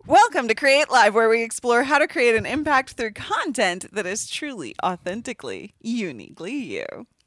Welcome to Create Live, where we explore how to create an impact through content that is truly, authentically, uniquely you.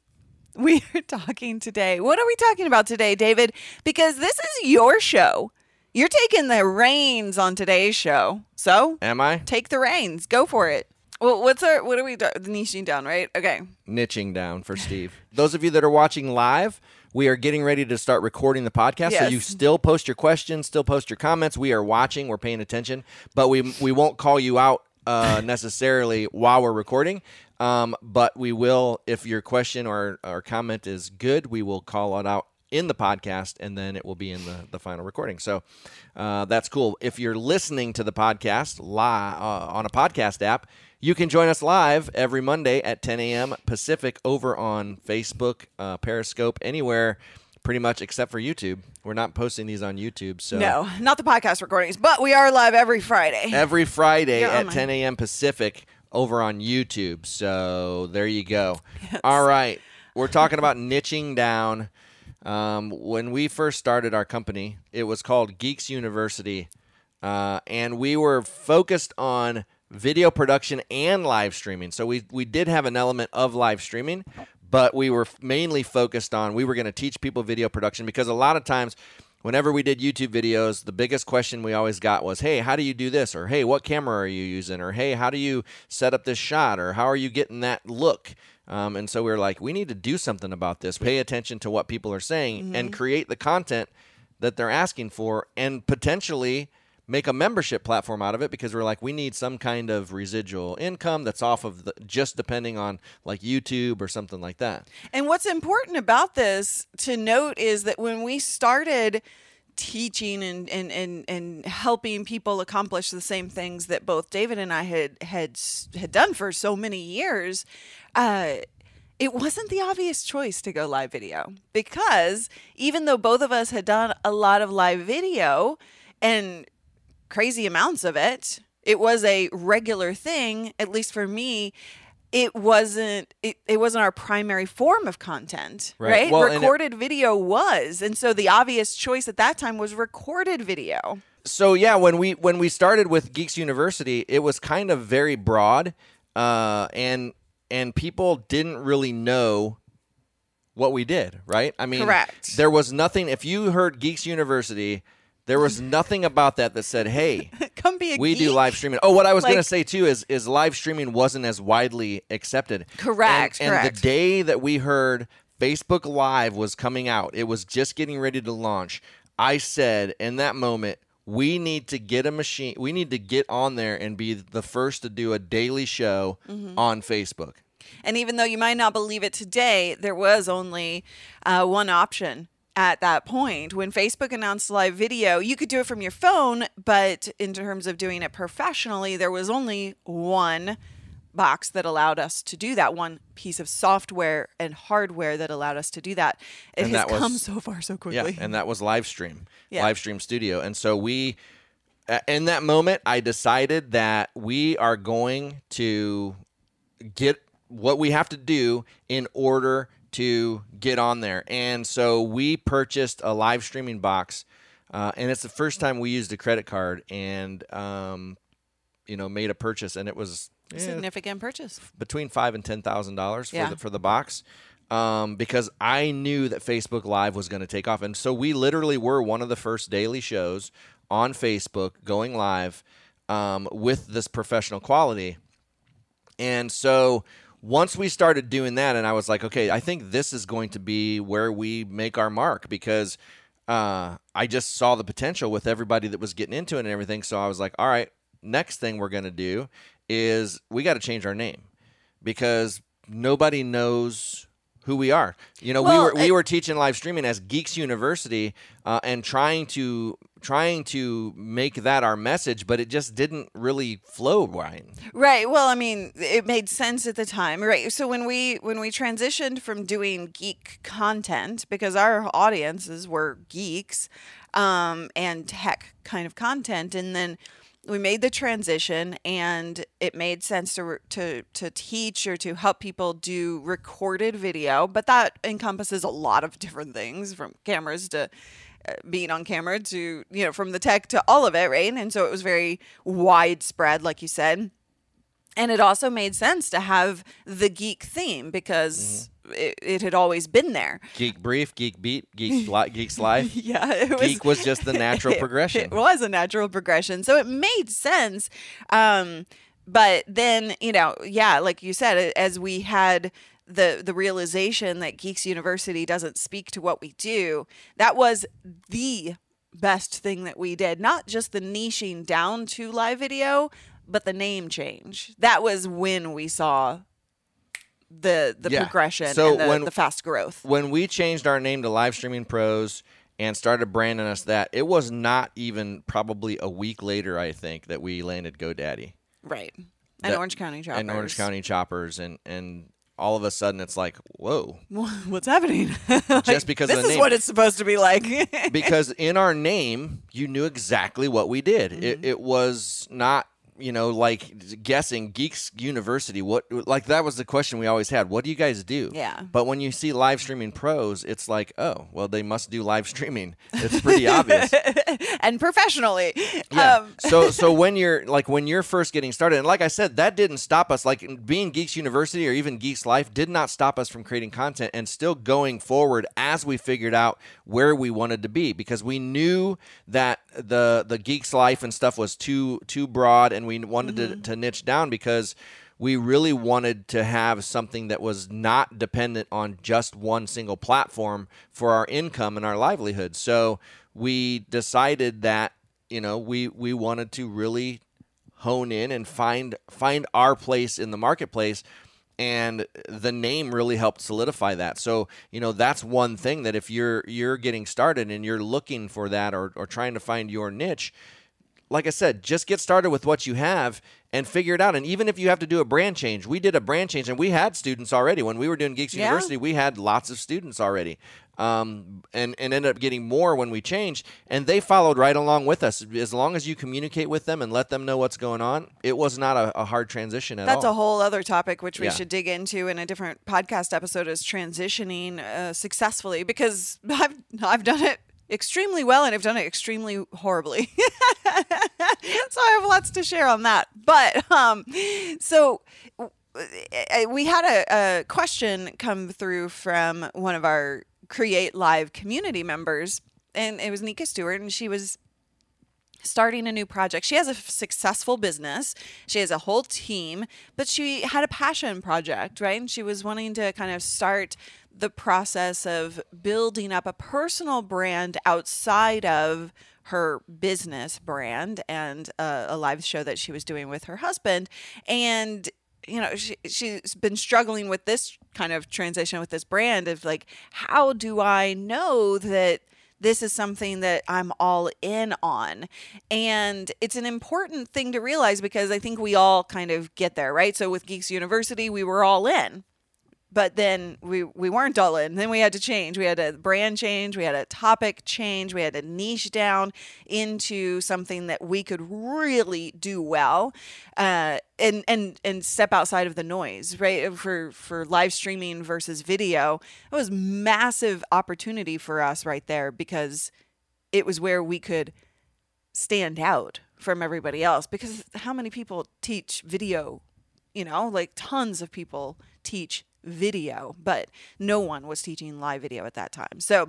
We are talking today. What are we talking about today, David? Because this is your show. You're taking the reins on today's show. So, am I? Take the reins. Go for it. Well, what are we niching down, right? Okay. Niching down for Steve. Those of you that are watching live, we are getting ready to start recording the podcast. Yes. So you still post your questions, still post your comments. We are watching, we're paying attention, but we won't call you out necessarily while we're recording. But we will, if your question or comment is good, we will call it out in the podcast, and then it will be in the final recording. So that's cool. If you're listening to the podcast live on a podcast app, you can join us live every Monday at 10 a.m. Pacific over on Facebook, Periscope, anywhere pretty much except for YouTube. We're not posting these on YouTube. So no, not the podcast recordings, but we are live every Friday. Every Friday at 10 a.m. Pacific over on YouTube. So there you go. Yes. All right. We're talking about niching down. When we first started our company, it was called Geeks University, and we were focused on video production and live streaming. So we did have an element of live streaming, but we were mainly focused on, we were going to teach people video production, because a lot of times whenever we did YouTube videos, the biggest question we always got was, hey, how do you do this? Or, hey, what camera are you using? Or, hey, how do you set up this shot? Or, how are you getting that look? And so we were like, we need to do something about this, pay attention to what people are saying, and create the content that they're asking for, and potentially make a membership platform out of it, because we're like, we need some kind of residual income that's off of just depending on like YouTube or something like that. And what's important about this to note is that when we started teaching and helping people accomplish the same things that both David and I had done for so many years, it wasn't the obvious choice to go live video, because even though both of us had done a lot of live video and crazy amounts of it, it was a regular thing. At least for me, it wasn't our primary form of content, right? Well, recorded video was, and so the obvious choice at that time was recorded video. So yeah, when we started with Geeks University, it was kind of very broad, and people didn't really know what we did, right? I mean, correct. There was nothing. If you heard Geeks University, there was nothing about that said, hey, come be a we geek. Do live streaming. Oh, what I was going to say, too, is live streaming wasn't as widely accepted. Correct. And the day that we heard Facebook Live was coming out, it was just getting ready to launch, I said in that moment, we need to get a machine. We need to get on there and be the first to do a daily show on Facebook. And even though you might not believe it today, there was only one option. At that point, when Facebook announced live video, you could do it from your phone, but in terms of doing it professionally, there was only one box that allowed us to do that, one piece of software and hardware that allowed us to do that. It has come so far so quickly. Yeah, and that was Livestream, Livestream Studio. And so we, in that moment, I decided that we are going to get what we have to do in order to get on there. And so we purchased a live streaming box, and it's the first time we used a credit card and made a purchase, and it was a significant purchase, between $5,000 and $10,000 for the box, because I knew that Facebook Live was going to take off. And so we literally were one of the first daily shows on Facebook going live with this professional quality. And so once we started doing that, and I was like, okay, I think this is going to be where we make our mark, because I just saw the potential with everybody that was getting into it and everything. So I was like, all right, next thing we're going to do is we got to change our name, because nobody knows who we are. We were teaching live streaming as Geeks University, and trying to make that our message, but it just didn't really flow right. Right. Well, I mean, it made sense at the time, right? So when we transitioned from doing geek content, because our audiences were geeks, and tech kind of content, and then we made the transition, and it made sense to teach or to help people do recorded video, but that encompasses a lot of different things, from cameras to being on camera to, from the tech to all of it, right? And so it was very widespread, like you said. And it also made sense to have the geek theme because it had always been there. Geek Brief, Geek Beat, Geek's Life. Yeah. Geek was just the natural progression. It was a natural progression. So it made sense. But then, like you said, as we had the realization that Geeks University doesn't speak to what we do, that was the best thing that we did. Not just the niching down to live video, but the name change. That was when we saw the progression and the fast growth. When we changed our name to Live Streaming Pros and started branding us that, it was not even probably a week later, I think, that we landed GoDaddy. Right. And Orange County Choppers. And all of a sudden it's like, whoa. What's happening? Just because of the name. This is what it's supposed to be like. Because in our name, you knew exactly what we did. Mm-hmm. It was not, like guessing Geeks University. That was the question we always had. What do you guys do? Yeah. But when you see Live Streaming Pros, it's like, oh, well, they must do live streaming. It's pretty obvious. And professionally. Yeah. So when you're first getting started, and like I said, that didn't stop us. Like being Geeks University or even Geeks Life did not stop us from creating content and still going forward as we figured out where we wanted to be, because we knew that the Geeks Life and stuff was too broad, and we wanted to niche down because we really wanted to have something that was not dependent on just one single platform for our income and our livelihood. So we decided that, we wanted to really hone in and find our place in the marketplace. And the name really helped solidify that. So, that's one thing that if you're getting started and you're looking for that or trying to find your niche, like I said, just get started with what you have and figure it out. And even if you have to do a brand change, we did a brand change and we had students already. When we were doing Geeks University, we had lots of students already. And ended up getting more when we changed, and they followed right along with us. As long as you communicate with them and let them know what's going on, it was not a hard transition at all. That's a whole other topic, which we should dig into in a different podcast episode, is transitioning successfully, because I've done it extremely well and I've done it extremely horribly. So I have lots to share on that. But so we had a question come through from one of our Create Live community members, and it was Nika Stewart, and she was starting a new project. She has a successful business. She has a whole team, but she had a passion project, right? And she was wanting to kind of start the process of building up a personal brand outside of her business brand and a live show that she was doing with her husband. And she's been struggling with this kind of transition with this brand of like, how do I know that this is something that I'm all in on? And it's an important thing to realize, because I think we all kind of get there, right? So with Geeks University, we were all in. But then we weren't all in. Then we had to change. We had a brand change. We had a topic change. We had to niche down into something that we could really do well, and step outside of the noise, right? For live streaming versus video, it was massive opportunity for us right there, because it was where we could stand out from everybody else. Because how many people teach video? Like tons of people teach video, but no one was teaching live video at that time. So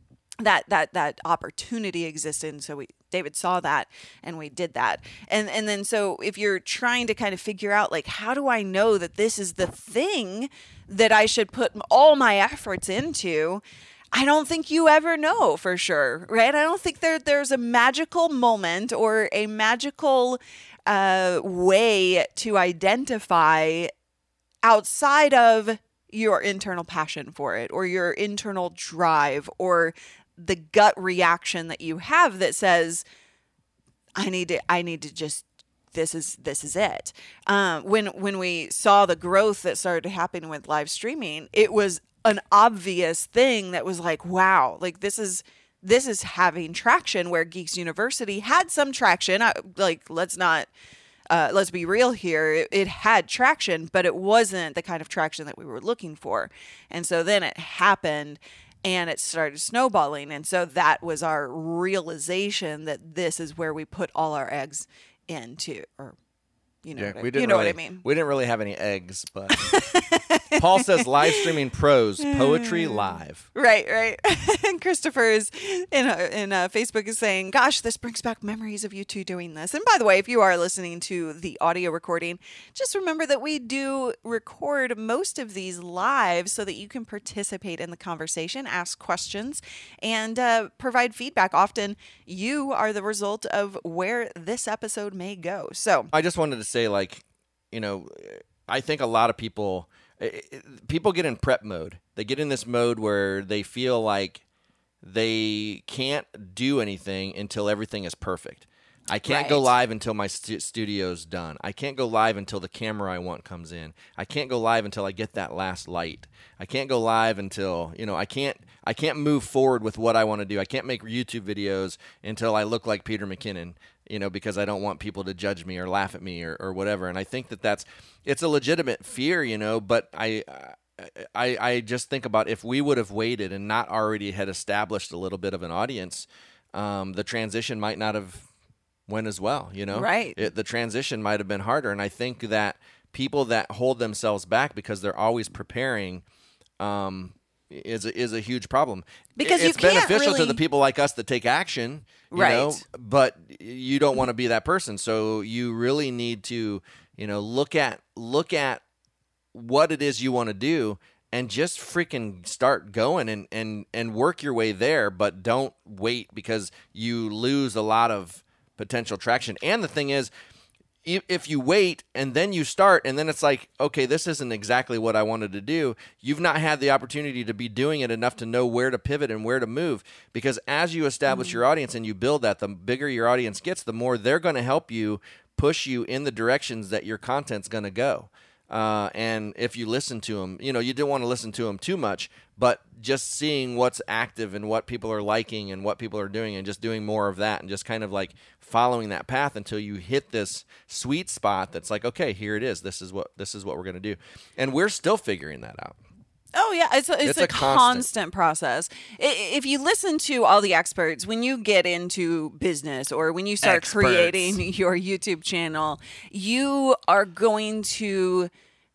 that opportunity existed, and so David saw that, and we did that. And then so if you're trying to kind of figure out, like, how do I know that this is the thing that I should put all my efforts into? I don't think you ever know for sure, right? I don't think there's a magical moment or a magical way to identify outside of your internal passion for it, or your internal drive, or the gut reaction that you have that says, I need to just, this is it. When we saw the growth that started happening with live streaming, it was an obvious thing that was like, wow, like this is having traction, where Geeks University had some traction. Let's be real here. It had traction, but it wasn't the kind of traction that we were looking for. And so then it happened, and it started snowballing. And so that was our realization that this is where we put all our eggs into, or you know what I mean. We didn't really have any eggs, but Paul says live streaming pros, poetry live. Right. And Christopher is in Facebook is saying, gosh, this brings back memories of you two doing this. And by the way, if you are listening to the audio recording, just remember that we do record most of these live so that you can participate in the conversation, ask questions, and provide feedback. Often you are the result of where this episode may go. So I just wanted to say, like, I think a lot of people get in prep mode. They get in this mode where they feel like they can't do anything until everything is perfect. I can't go live until my studio's done. I can't go live until the camera I want comes in. I can't go live until I get that last light. I can't go live until, I can't move forward with what I want to do. I can't make YouTube videos until I look like Peter McKinnon, because I don't want people to judge me or laugh at me or whatever. And I think it's a legitimate fear, but I just think about if we would have waited and not already had established a little bit of an audience, the transition might not have went as well, Right. The transition might have been harder. And I think that people that hold themselves back because they're always preparing is a huge problem. Because it's beneficial to the people like us that take action, right. But you don't want to be that person. So you really need to, look at what it is you want to do and just freaking start going and work your way there, but don't wait because you lose a lot of potential traction. And the thing is, if you wait and then you start and then it's like, okay, this isn't exactly what I wanted to do, you've not had the opportunity to be doing it enough to know where to pivot and where to move. Because as you establish your audience and you build that, the bigger your audience gets, the more they're going to help you push you in the directions that your content's going to go. And if you listen to them, you don't want to listen to them too much, but just seeing what's active and what people are liking and what people are doing and just doing more of that and just kind of like following that path until you hit this sweet spot that's like, okay, here it is. This is what we're going to do. And we're still figuring that out. Oh, yeah. It's a constant process. If you listen to all the experts, when you get into business or when you start creating your YouTube channel, you are going to,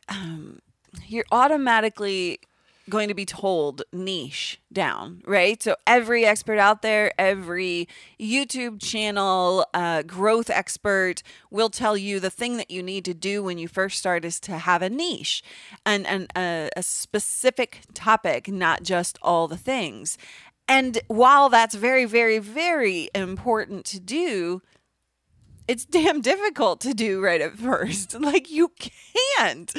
you're automatically going to be told niche down, right? So every expert out there, every YouTube channel, growth expert will tell you the thing that you need to do when you first start is to have a niche and a specific topic, not just all the things. And while that's very, very, very important to do, it's damn difficult to do right at first. Like you can't.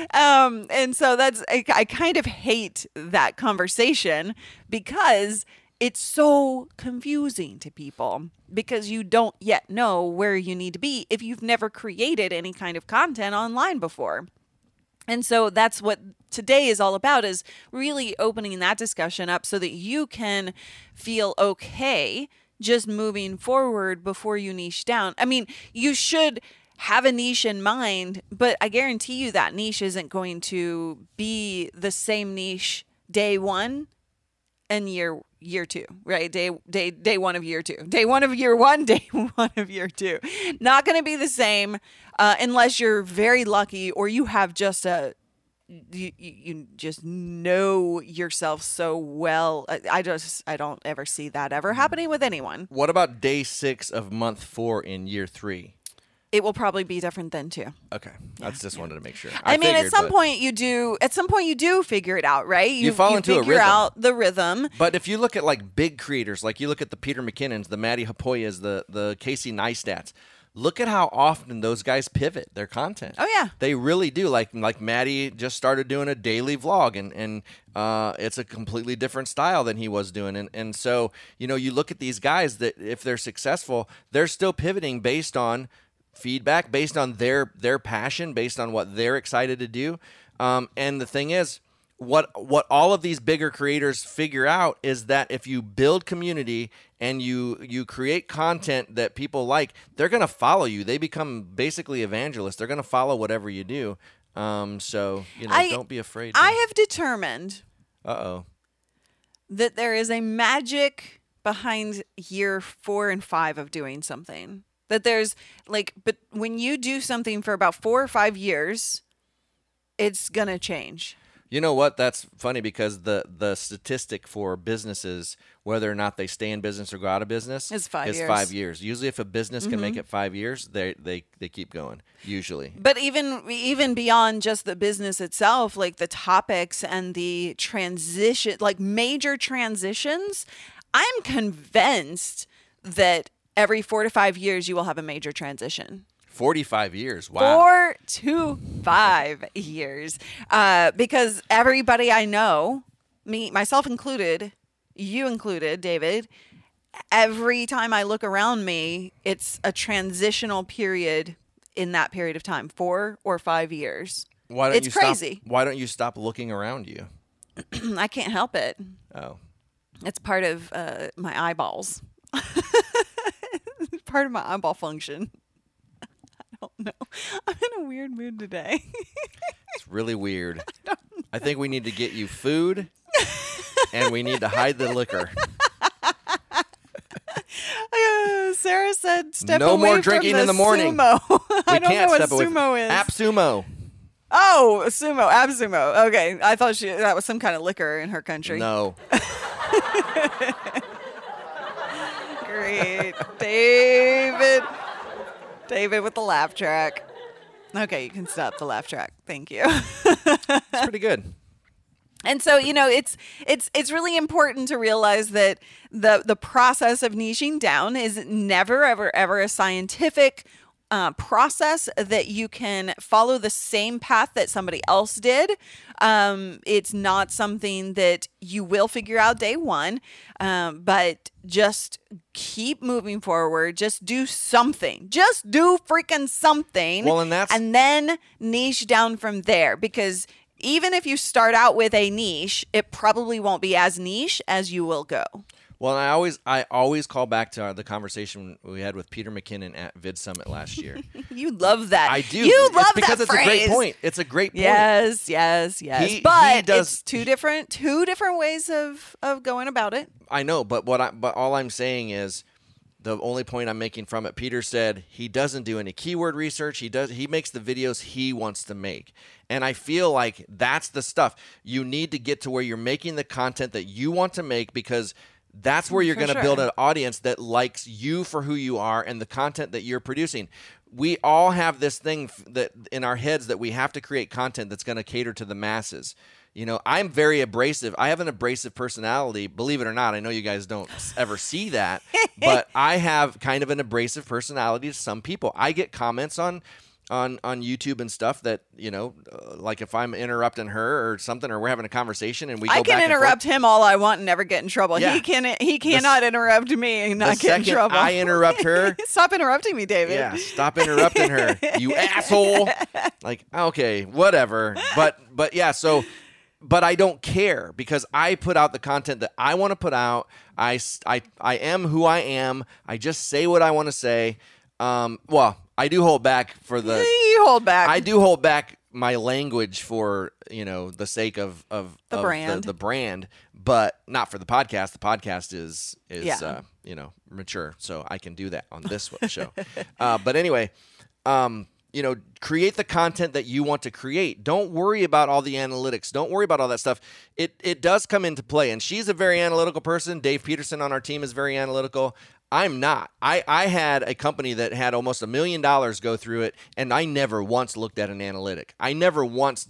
And so I kind of hate that conversation because it's so confusing to people because you don't yet know where you need to be if you've never created any kind of content online before. And so that's what today is all about, is really opening that discussion up so that you can feel okay just moving forward before you niche down. I mean, you should have a niche in mind, but I guarantee you that niche isn't going to be the same niche day one and year two, right? Day one of year two. Day one of year one, day one of year two. Not going to be the same unless you're very lucky or you have just you just know yourself so well. I don't ever see that ever happening with anyone. What about day 6 of month 4 in year 3? It will probably be different then too. Okay, I just wanted to make sure. I mean, at some point you do figure it out, right? You fall into a rhythm. Figure out the rhythm. But if you look at like big creators, like you look at the Peter McKinnons, the Maddie Hapoyas, the Casey Neistats. Look at how often those guys pivot their content. Oh, yeah. They really do. Like Maddie just started doing a daily vlog, and it's a completely different style than he was doing. And so, you look at these guys that if they're successful, they're still pivoting based on feedback, based on their passion, based on what they're excited to do. And the thing is, what all of these bigger creators figure out is that if you build community and you create content that people like, they're going to follow you. They become basically evangelists. They're going to follow whatever you do. So don't be afraid. I have determined. that there is a magic behind year 4 and 5 of doing something. That there's but when you do something for about 4 or 5 years, it's going to change. You know what? That's funny because the statistic for businesses, whether or not they stay in business or go out of business, is 5 years. 5 years. Usually, if a business can make it 5 years, they keep going. Usually, but even beyond just the business itself, like the topics and the transition, like major transitions, I'm convinced that every 4 to 5 years you will have a major transition. 45 years. Wow. 4 to 5 years. Because everybody I know, myself included, you included, David, every time I look around me, it's a transitional period in that period of time, 4 or 5 years. It's crazy. Why don't you stop looking around you? I can't help it. Oh. It's part of my eyeballs. Part of my eyeball function. I don't know. I'm in a weird mood today. It's really weird. I think we need to get you food, and we need to hide the liquor. Sarah said, "Step no away more drinking from the in the morning." Sumo. I don't can't know what step away sumo is. AppSumo. Oh, sumo, AppSumo. Okay, I thought that was some kind of liquor in her country. No. Great, David. David with the laugh track. Okay, you can stop the laugh track. Thank you. It's pretty good. And so, it's really important to realize that the process of niching down is never, ever, ever a scientific process that you can follow the same path that somebody else did. It's not something that you will figure out day one, but just keep moving forward. Just do something. Just do freaking something. Well, and then niche down from there, because even if you start out with a niche, it probably won't be as niche as you will go. Well, I always call back to the conversation we had with Peter McKinnon at Vid Summit last year. You love that. I do. You love that because it's phrase. a great point. It's a great point. Yes. But it's two different ways of going about it. I know, but all I'm saying is, the only point I'm making from it, Peter said he doesn't do any keyword research. He makes the videos he wants to make. And I feel like that's the stuff. You need to get to where you're making the content that you want to make, because that's where you're going to build an audience that likes you for who you are and the content that you're producing. We all have this thing that in our heads that we have to create content that's going to cater to the masses. I'm very abrasive. I have an abrasive personality, believe it or not. I know you guys don't ever see that, but I have kind of an abrasive personality to some people. I get comments on YouTube and stuff that, like if I'm interrupting her or something, or we're having a conversation and we go back and forth. I can interrupt him all I want and never get in trouble. Yeah. He cannot interrupt me and not get in trouble. I interrupt her. Stop interrupting me, David. Yeah, stop interrupting her, you asshole. Like, okay, whatever. But yeah, but I don't care, because I put out the content that I want to put out. I am who I am. I just say what I want to say. Well, I do hold back for the. You hold back. I do hold back my language for the sake of the brand, the brand, but not for the podcast. The podcast is mature, so I can do that on this show. But anyway, create the content that you want to create. Don't worry about all the analytics. Don't worry about all that stuff. It does come into play, and she's a very analytical person. Dave Peterson on our team is very analytical. I'm not. I had a company that had almost $1 million go through it, and I never once looked at an analytic. I never once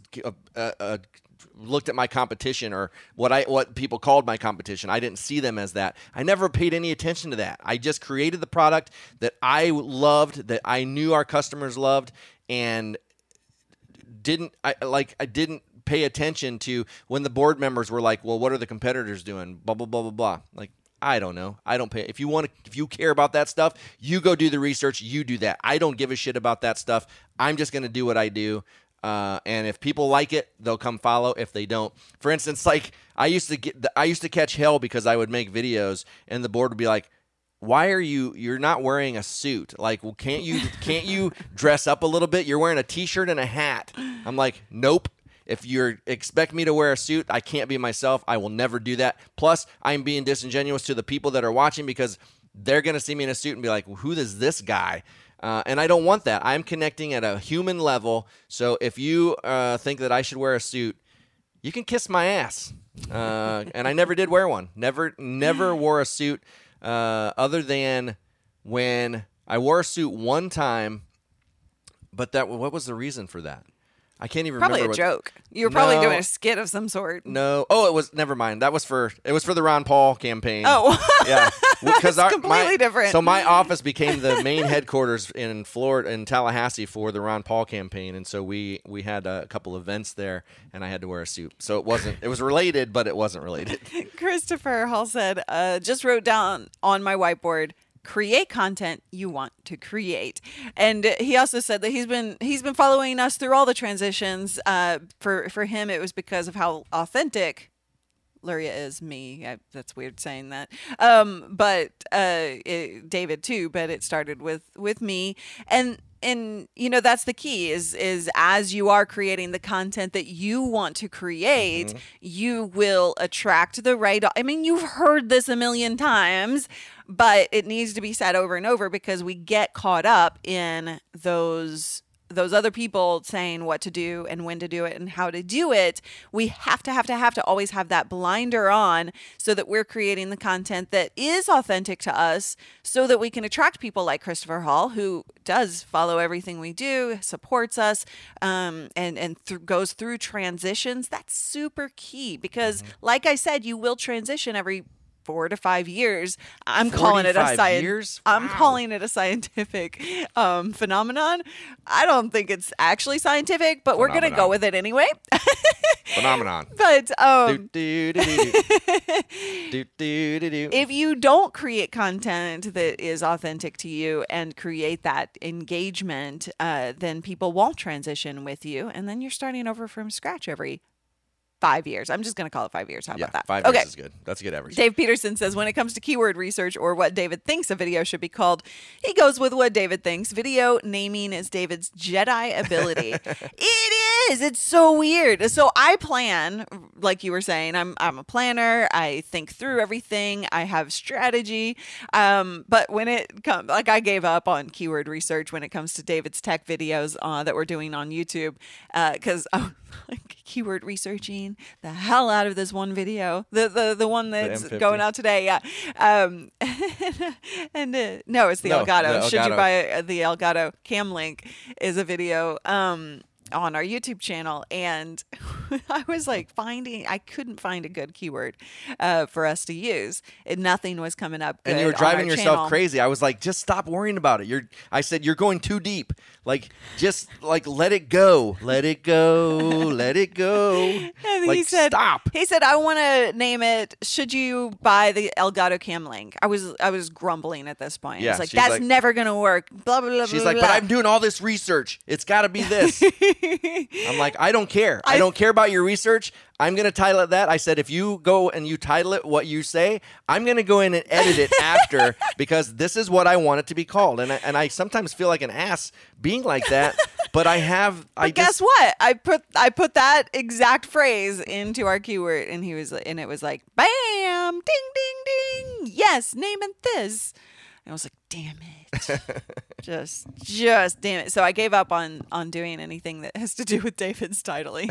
looked at my competition, or what people called my competition. I didn't see them as that. I never paid any attention to that. I just created the product that I loved, that I knew our customers loved, and didn't pay attention to when the board members were like, well, what are the competitors doing? Blah, blah, blah, blah, blah. Like, I don't know. I don't pay. If you care about that stuff, you go do the research. You do that. I don't give a shit about that stuff. I'm just going to do what I do. And if people like it, they'll come follow. If they don't, for instance, like I used to catch hell because I would make videos and the board would be like, why are you're not wearing a suit? Like, well, can't you dress up a little bit? You're wearing a t-shirt and a hat. I'm like, nope. If you expect me to wear a suit, I can't be myself. I will never do that. Plus, I'm being disingenuous to the people that are watching because they're going to see me in a suit and be like, who is this guy? And I don't want that. I'm connecting at a human level. So if you think that I should wear a suit, you can kiss my ass. And I never did wear one. Never wore a suit other than when I wore a suit one time. But what was the reason for that? I can't even probably remember. Probably a joke. You were probably doing a skit of some sort. No. Oh, it was. Never mind. It was for the Ron Paul campaign. Oh, yeah. Because completely different. So my office became the main headquarters in Florida, in Tallahassee, for the Ron Paul campaign, and so we had a couple events there, and I had to wear a suit. So it was related, but it wasn't related. Christopher Hall said, just wrote down on my whiteboard, create content you want to create. And he also said that he's been following us through all the transitions. For him, it was because of how authentic Luria is. That's weird saying that. But David too, but it started with me. And that's the key is as you are creating the content that you want to create, you will attract the right. I mean, you've heard this a million times, but it needs to be said over and over because we get caught up in those other people saying what to do and when to do it and how to do it. We have to always have that blinder on so that we're creating the content that is authentic to us so that we can attract people like Christopher Hall, who does follow everything we do, supports us, and goes through transitions. That's super key because, like I said, you will transition every 4 to 5 years. I'm calling it a science. Wow. I'm calling it a scientific phenomenon. I don't think it's actually scientific, but we're gonna go with it anyway. Phenomenon. But if you don't create content that is authentic to you and create that engagement, then people won't transition with you, and then you're starting over from scratch every 5 years. I'm just going to call it 5 years. How about that? 5 years is good. That's a good average. Dave Peterson says, when it comes to keyword research or what David thinks a video should be called, he goes with what David thinks. Video naming is David's Jedi ability. It is. It's so weird. So I plan, like you were saying, I'm a planner. I think through everything. I have strategy. But when it comes, like I gave up on keyword research when it comes to David's tech videos that we're doing on YouTube because I was like keyword researching the hell out of this one video, the one that's going out today. Yeah. And no, it's the Elgato. Should you buy the Elgato Cam Link is a video on our YouTube channel, and I was like I couldn't find a good keyword for us to use. Nothing was coming up good. And you were driving yourself channel. Crazy. I was like, just stop worrying about it. I said, you're going too deep. Like, just like, let it go. Let it go. Let it go. And like, he said, stop. He said, I want to name it, should you buy the Elgato Cam Link? I was grumbling at this point. Yeah, I was like, that's never going to work. Blah, blah, blah, she's blah, like, blah. but I'm doing all this research. It's got to be this. I'm like, I don't care. I don't care about your research. I'm going to title it that. I said, if you go and you title it what you say, I'm going to go in and edit it after because this is what I want it to be called. And I sometimes feel like an ass being like that, but I have. Guess what? I put that exact phrase into our keyword, and it was like, bam, ding, ding, ding. Yes, name it this. And I was like, damn it. just damn it. So I gave up on doing anything that has to do with David's titling.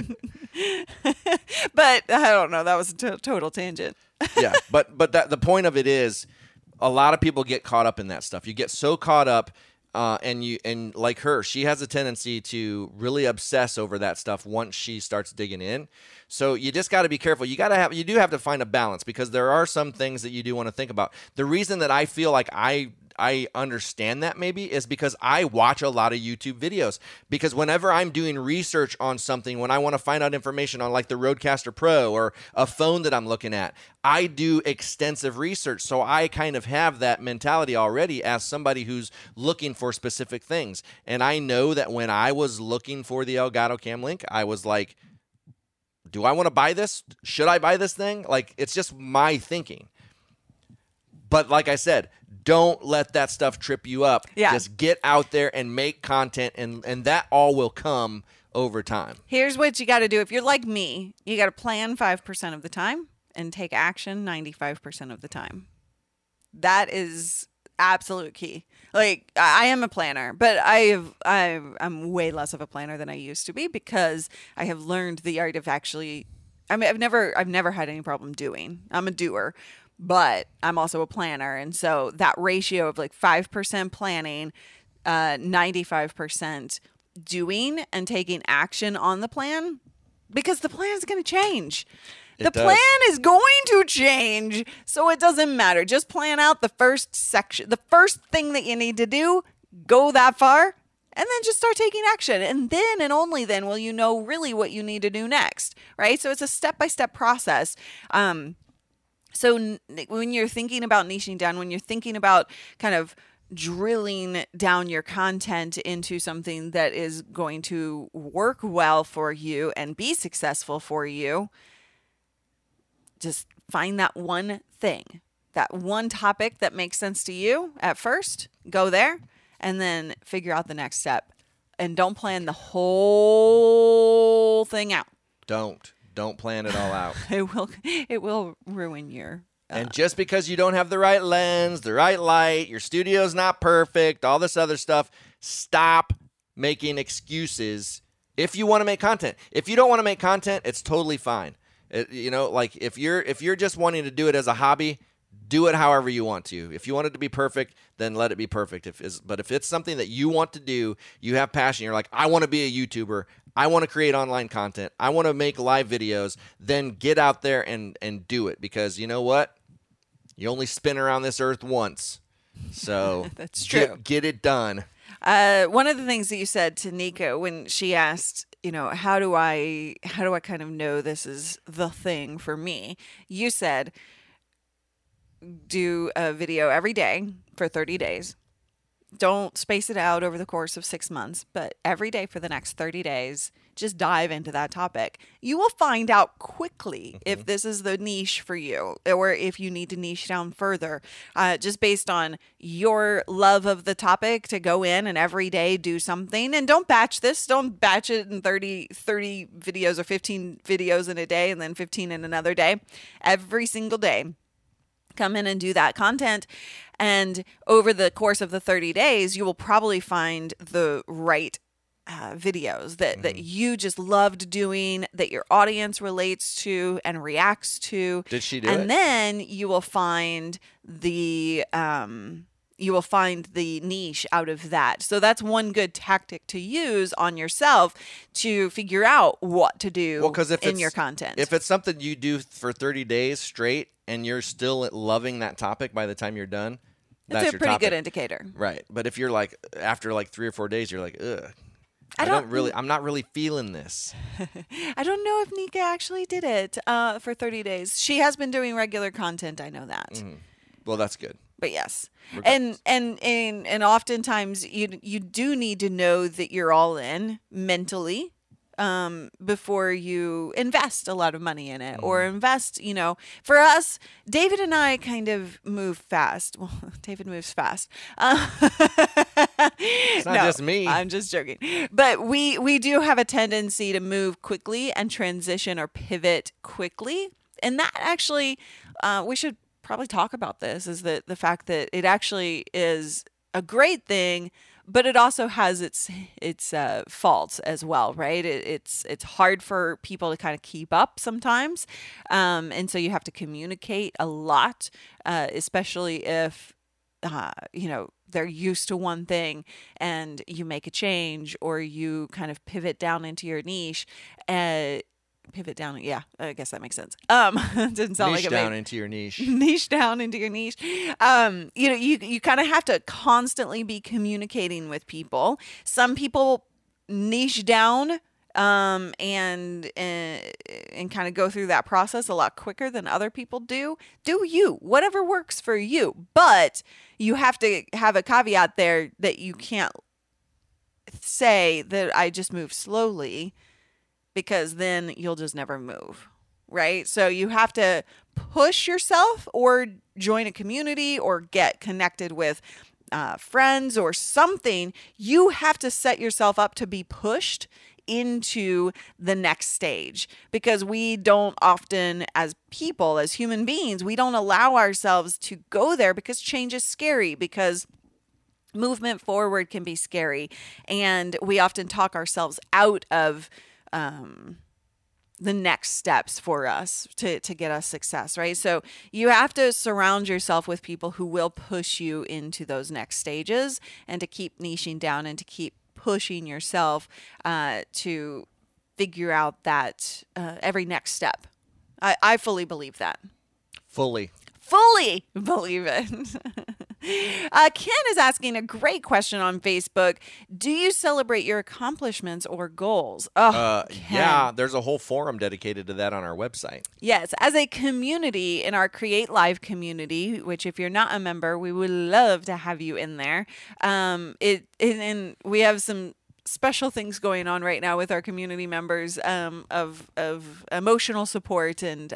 But I don't know. That was a total tangent. Yeah, but the point of it is a lot of people get caught up in that stuff. You get so caught up and like her, she has a tendency to really obsess over that stuff once she starts digging in. So you just got to be careful. You do have to find a balance because there are some things that you do want to think about. The reason that I feel like I understand that maybe is because I watch a lot of YouTube videos, because whenever I'm doing research on something, when I want to find out information on like the Rodecaster Pro or a phone that I'm looking at, I do extensive research. So I kind of have that mentality already as somebody who's looking for specific things. And I know that when I was looking for the Elgato Cam Link, I was like, do I want to buy this? Should I buy this thing? Like, it's just my thinking. But like I said, don't let that stuff trip you up. Yeah. Just get out there and make content, and that all will come over time. Here's what you got to do. If you're like me, you got to plan 5% of the time and take action 95% of the time. That is absolute key. Like, I am a planner, but I'm way less of a planner than I used to be because I have learned the art of actually, I mean, I've never had any problem doing. I'm a doer, but I'm also a planner. And so that ratio of like 5% planning, 95% doing and taking action on the plan, because the plan is going to change. The plan is going to change, so it doesn't matter. Just plan out the first section, the first thing that you need to do, go that far, and then just start taking action. And then and only then will you know really what you need to do next, right? So it's a step-by-step process. So when you're thinking about niching down, when you're thinking about kind of drilling down your content into something that is going to work well for you and be successful for you, just find that one thing, that one topic that makes sense to you at first, go there, and then figure out the next step. And don't plan the whole thing out. Don't plan it all out. It will ruin your... And just because you don't have the right lens, the right light, your studio's not perfect, all this other stuff, stop making excuses if you want to make content. If you don't want to make content, it's totally fine. Like if you're just wanting to do it as a hobby, do it however you want to. If you want it to be perfect, then let it be perfect. But if it's something that you want to do, you have passion, you're like, I want to be a YouTuber, I want to create online content, I want to make live videos, then get out there and do it. Because you know what? You only spin around this earth once. So that's true. Get it done. One of the things that you said to Nico when she asked, how do I kind of know this is the thing for me? You said, do a video every day for 30 days. Don't space it out over the course of 6 months, but every day for the next 30 days, just dive into that topic. You will find out quickly if this is the niche for you or if you need to niche down further, just based on your love of the topic, to go in and every day do something. And don't batch this. Don't batch it in 30 videos or 15 videos in a day and then 15 in another day. Every single day, come in and do that content. And over the course of the 30 days, you will probably find the right videos that you just loved doing, that your audience relates to and reacts to. Did she do it? And then you will find the niche out of that. So that's one good tactic to use on yourself to figure out what to do in your content. If it's something you do for 30 days straight and you're still loving that topic by the time you're done, that's a your pretty topic. good indicator. Right. But if you're like, after like 3 or 4 days, you're like, ugh, I'm not really feeling this. I don't know if Nika actually did it for 30 days. She has been doing regular content. I know that. Mm-hmm. Well, that's good. But yes. Regardless. And oftentimes you do need to know that you're all in mentally before you invest a lot of money in it, or invest, for us, David and I kind of move fast. Well, David moves fast. It's not just me. I'm just joking. But we do have a tendency to move quickly and transition or pivot quickly. And that actually, we should probably talk about this, is that the fact that it actually is a great thing, but it also has its faults as well, right? It's hard for people to kind of keep up sometimes, and so you have to communicate a lot, especially if they're used to one thing and you make a change or you kind of pivot down into your niche. Pivot down, yeah, I guess that makes sense. Didn't sound like it. Niche down into your niche. Niche down into your niche. You kind of have to constantly be communicating with people. Some people niche down and kind of go through that process a lot quicker than other people do. Do you, whatever works for you, but you have to have a caveat there that you can't say that I just move slowly, because then you'll just never move. right? So you have to push yourself or join a community or get connected with friends or something. You have to set yourself up to be pushed into the next stage, because we don't often, as people, as human beings, we don't allow ourselves to go there because change is scary, because movement forward can be scary, and we often talk ourselves out of the next steps for us to get us success, right? So you have to surround yourself with people who will push you into those next stages, and to keep niching down and to keep pushing yourself to figure out that every next step. I fully believe that. Fully believe it. Ken is asking a great question on Facebook. Do you celebrate your accomplishments or goals? Yeah, there's a whole forum dedicated to that on our website. Yes, as a community, in our Create Live community, which if you're not a member, we would love to have you in there. And we have some special things going on right now with our community members of emotional support and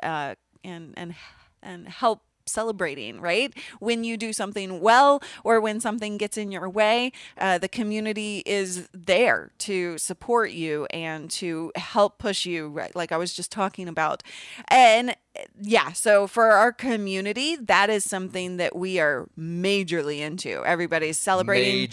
help celebrating, right? When you do something well or when something gets in your way, the community is there to support you and to help push you, right? Like I was just talking about. And yeah, so for our community, that is something that we are majorly into. Everybody's celebrating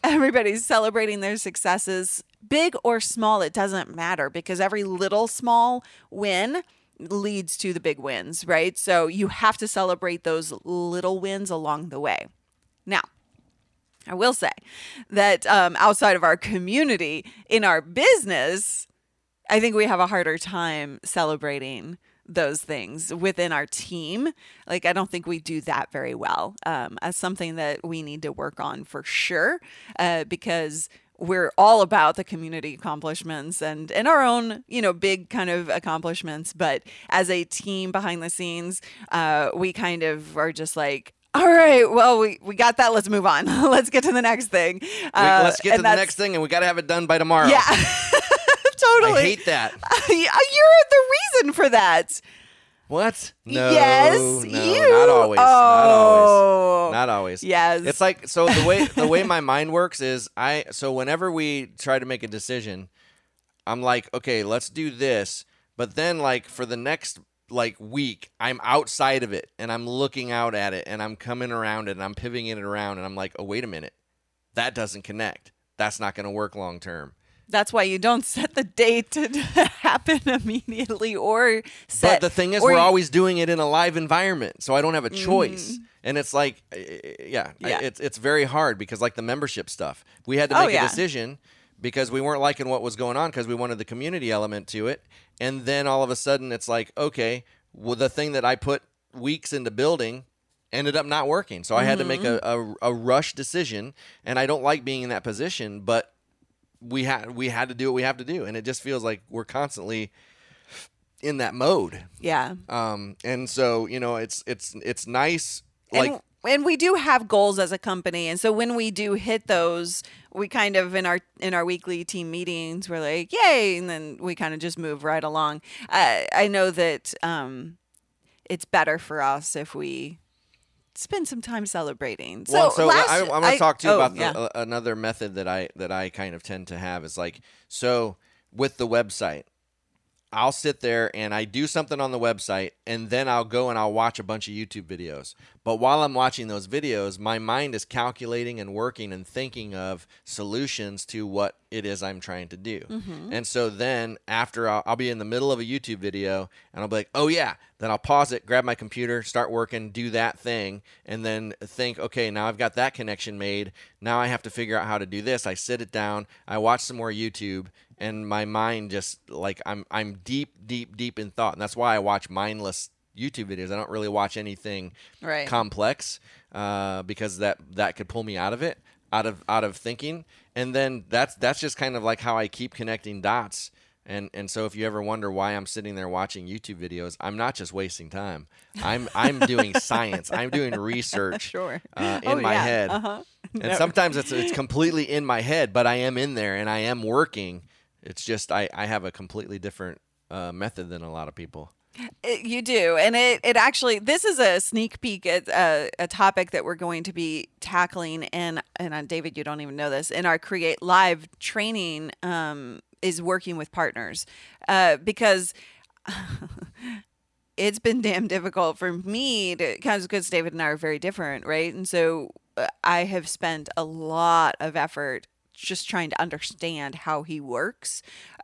their successes, big or small, it doesn't matter, because every little small win leads to the big wins, right? So you have to celebrate those little wins along the way. Now, I will say that outside of our community, in our business, I think we have a harder time celebrating those things within our team. Like, I don't think we do that very well, as something that we need to work on for sure, because we're all about the community accomplishments and our own, big kind of accomplishments. But as a team behind the scenes, we kind of are just like, all right, well, we got that. Let's move on. Let's get to the next thing. Let's get to the next thing, and we got to have it done by tomorrow. Yeah, totally. I hate that. You're the reason for that. What? No. Yes, no, you. Not always. Oh. Not always. Yes. It's like, so the way my mind works is so whenever we try to make a decision, I'm like, okay, let's do this. But then like for the next week, I'm outside of it and I'm looking out at it and I'm coming around it and I'm pivoting it around and I'm like, oh, wait a minute. That doesn't connect. That's not going to work long term. That's why you don't set the date to happen immediately or set. But the thing is, we're always doing it in a live environment, so I don't have a choice. Mm-hmm. And it's like, it's very hard because like the membership stuff, we had to make a decision because we weren't liking what was going on because we wanted the community element to it. And then all of a sudden it's like, okay, well, the thing that I put weeks into building ended up not working. So I had to make a rush decision, and I don't like being in that position, but we had to do what we have to do, and it just feels like we're constantly in that mode. Yeah. And so it's nice. And we do have goals as a company, and so when we do hit those, we kind of in our weekly team meetings, we're like, yay, and then we kind of just move right along. I know that it's better for us if we spend some time celebrating. I'm going to talk to you about another method that I kind of tend to have is like, so with the website, I'll sit there and I do something on the website, and then I'll go and I'll watch a bunch of YouTube videos. But while I'm watching those videos, my mind is calculating and working and thinking of solutions to what it is I'm trying to do. Mm-hmm. And so then after I'll be in the middle of a YouTube video and I'll be like, oh yeah, then I'll pause it, grab my computer, start working, do that thing, and then think, okay, now I've got that connection made. Now I have to figure out how to do this. I sit it down, I watch some more YouTube, and my mind just like I'm deep in thought. And that's why I watch mindless YouTube videos. I don't really watch anything complex because that could pull me out of it, out of thinking. And then that's just kind of like how I keep connecting dots. And so if you ever wonder why I'm sitting there watching YouTube videos, I'm not just wasting time. I'm doing science. I'm doing research in my head. Uh-huh. And sometimes it's completely in my head, but I am in there and I am working. It's just I have a completely different method than a lot of people. You do. And it actually, this is a sneak peek at a topic that we're going to be tackling. And David, you don't even know this, in our Create Live training is working with partners because it's been damn difficult for me to, because David and I are very different, right? And so I have spent a lot of effort just trying to understand how he works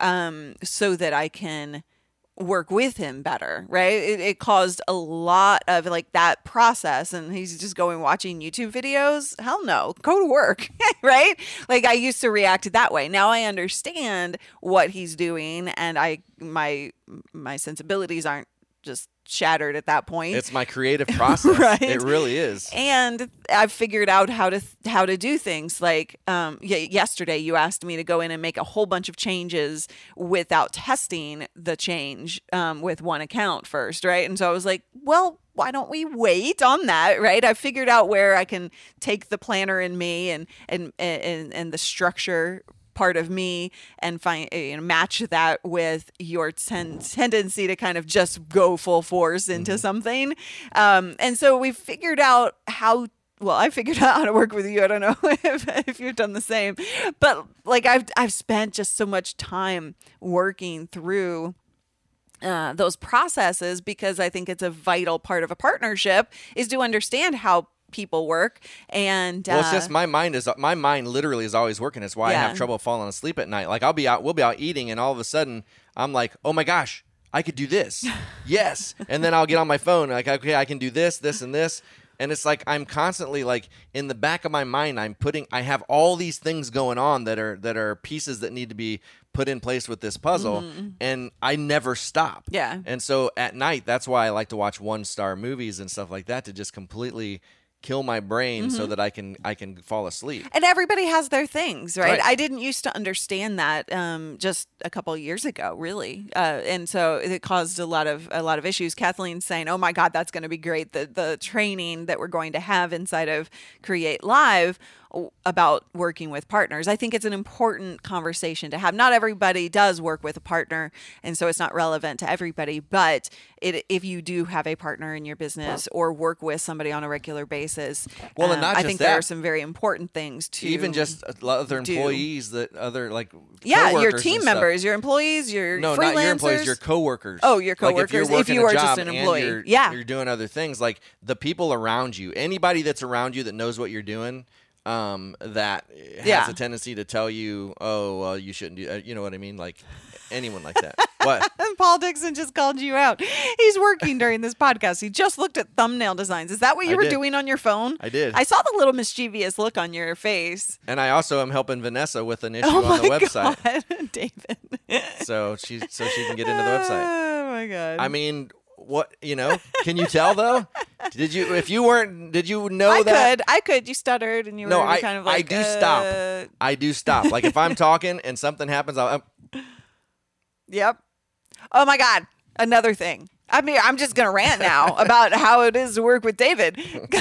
so that I can work with him better, right? It caused a lot of like that process, and he's just going watching YouTube videos. Hell no, go to work, right? Like I used to react that way. Now I understand what he's doing, and my sensibilities aren't just shattered at that point. It's my creative process. Right? It really is. And I've figured out how to do things like yesterday you asked me to go in and make a whole bunch of changes without testing the change with one account first, right? And so I was like, well, why don't we wait on that, right? I figured out where I can take the planner in me and the structure part of me and find match that with your tendency to kind of just go full force into something. And so we figured out how. Well, I figured out how to work with you. I don't know if you've done the same, but like I've spent just so much time working through those processes because I think it's a vital part of a partnership is to understand how people work. And well, it's just my mind literally is always working. It's why I have trouble falling asleep at night. Like we'll be out eating, and all of a sudden I'm like, oh my gosh, I could do this. Yes. And then I'll get on my phone like, okay, I can do this, and this. And it's like I'm constantly like in the back of my mind, I have all these things going on that are pieces that need to be put in place with this puzzle, and I never stop. Yeah. And so at night, that's why I like to watch 1-star movies and stuff like that to just completely kill my brain so that I can fall asleep. And everybody has their things, right? I didn't used to understand that just a couple of years ago, really, and so it caused a lot of issues. Kathleen's saying, "Oh my God, that's going to be great! The training that we're going to have inside of Create Live about working with partners." I think it's an important conversation to have. Not everybody does work with a partner, and so it's not relevant to everybody. But if you do have a partner in your business or work with somebody on a regular basis, well, and not I just think that, there are some very important things to even just other employees that other like your team members, your employees, your no, freelancers. not your employees, your coworkers. Oh, your coworkers. Like if you are just an employee, you're doing other things, like the people around you, anybody that's around you that knows what you're doing. That has a tendency to tell you, oh, well, you shouldn't do you know what I mean? Like anyone like that. What? Paul Dixon just called you out. He's working during this podcast. He just looked at thumbnail designs. Is that what you were doing on your phone? I did. I saw the little mischievous look on your face. And I also am helping Vanessa with an issue on the website. God, David. so she can get into the website. Oh my God. I mean, what, can you tell though? Did you know I could. You stuttered and you were kind of like, I do stop. Like if I'm talking and something happens, Yep. Oh my God. Another thing. I mean, I'm just going to rant now about how it is to work with David.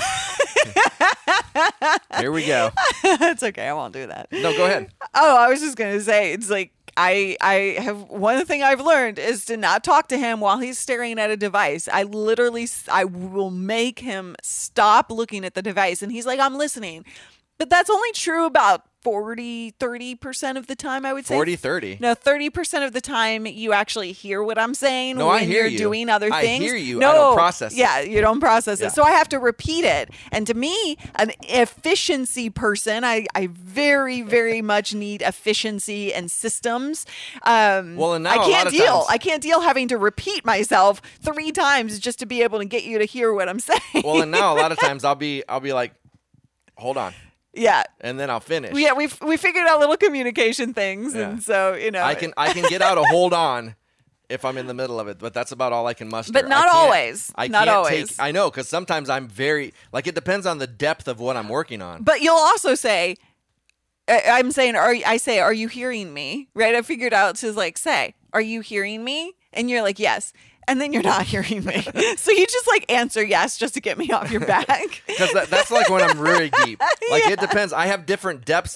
Here we go. It's okay. I won't do that. No, go ahead. Oh, I was just going to say, it's like, I have one thing I've learned is to not talk to him while he's staring at a device. I will make him stop looking at the device. And he's like, I'm listening. But that's only true about 30% of the time, I would say. 30? No, 30% of the time you actually hear what I'm saying when you're doing other things. I hear you. No, I don't process it. Yeah, you don't process it. So I have to repeat it. And to me, an efficiency person, I very, very much need efficiency and systems. Well, and now I can't deal having to repeat myself 3 times just to be able to get you to hear what I'm saying. Well, and now a lot of times I'll be like, hold on. Yeah. And then I'll finish. Yeah, we figured out little communication things, and so I can get out a hold on if I'm in the middle of it, but that's about all I can muster. But not always. Not always. I know, because sometimes I'm very it depends on the depth of what I'm working on. But you'll also say, are you hearing me? Right? I figured out to say, are you hearing me? And you're like, yes. And then you're not hearing me. So you just answer yes just to get me off your back. Because that's when I'm really deep. It depends. I have different depths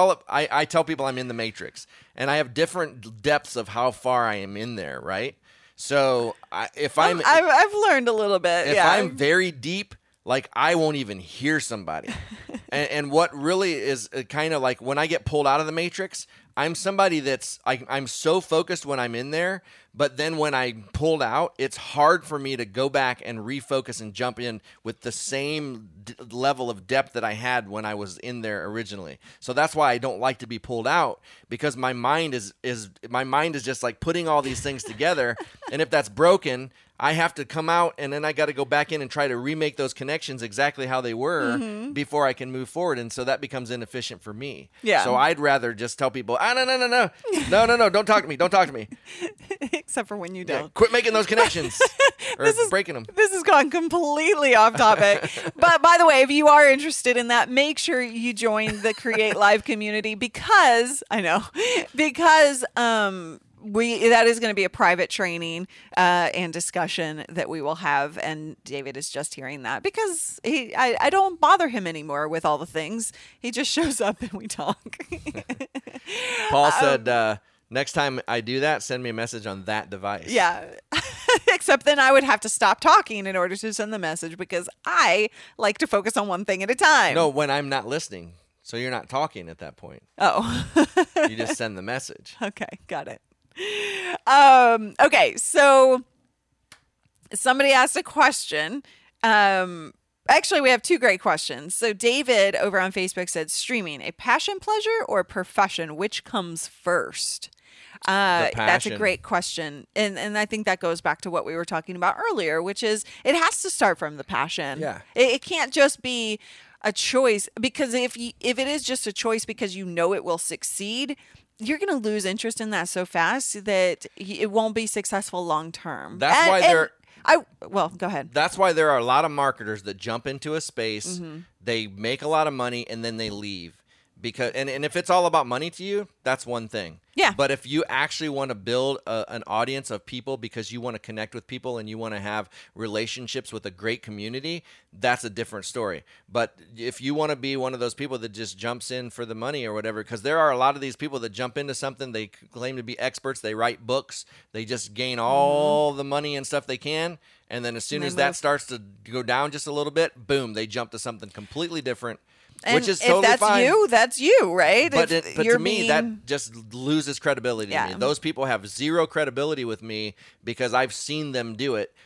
I tell people I'm in the matrix. And I have different depths of how far I am in there, right? So I've learned a little bit. If I'm very deep, like I won't even hear somebody. and what really is kind of like when I get pulled out of the matrix, I'm somebody that's I'm so focused when I'm in there, but then when I'm pulled out, it's hard for me to go back and refocus and jump in with the same level of depth that I had when I was in there originally. So that's why I don't like to be pulled out, because my mind is just like putting all these things together, and if that's broken, I have to come out, and then I got to go back in and try to remake those connections exactly how they were before I can move forward. And so that becomes inefficient for me. Yeah. So I'd rather just tell people, no, don't talk to me. Don't talk to me. Except for when you don't. Yeah, quit making those connections or breaking them. This has gone completely off topic. But by the way, if you are interested in that, make sure you join the Create Live community because that is going to be a private training and discussion that we will have, and David is just hearing that because I don't bother him anymore with all the things. He just shows up and we talk. Paul said, next time I do that, send me a message on that device. Yeah. Except then I would have to stop talking in order to send the message because I like to focus on one thing at a time. No, when I'm not listening. So you're not talking at that point. Oh. You just send the message. Okay, got it. Okay, so somebody asked a question. Actually, we have two great questions. So David over on Facebook said, streaming, a passion, pleasure, or profession? Which comes first? That's a great question. And I think that goes back to what we were talking about earlier, which is it has to start from the passion. Yeah. It can't just be a choice, because if it is just a choice because you know it will succeed, you're going to lose interest in that so fast that it won't be successful long term. That's why go ahead. That's why there are a lot of marketers that jump into a space, they make a lot of money, and then they leave. Because and if it's all about money to you, that's one thing. Yeah. But if you actually want to build an audience of people because you want to connect with people and you want to have relationships with a great community, that's a different story. But if you want to be one of those people that just jumps in for the money or whatever, because there are a lot of these people that jump into something, they claim to be experts, they write books, they just gain all the money and stuff they can. And then as soon as that starts to go down just a little bit, boom, they jump to something completely different. And which is totally if that's fine. you, that's you, right? But to me, that just loses credibility to me. Those people have zero credibility with me because I've seen them do it.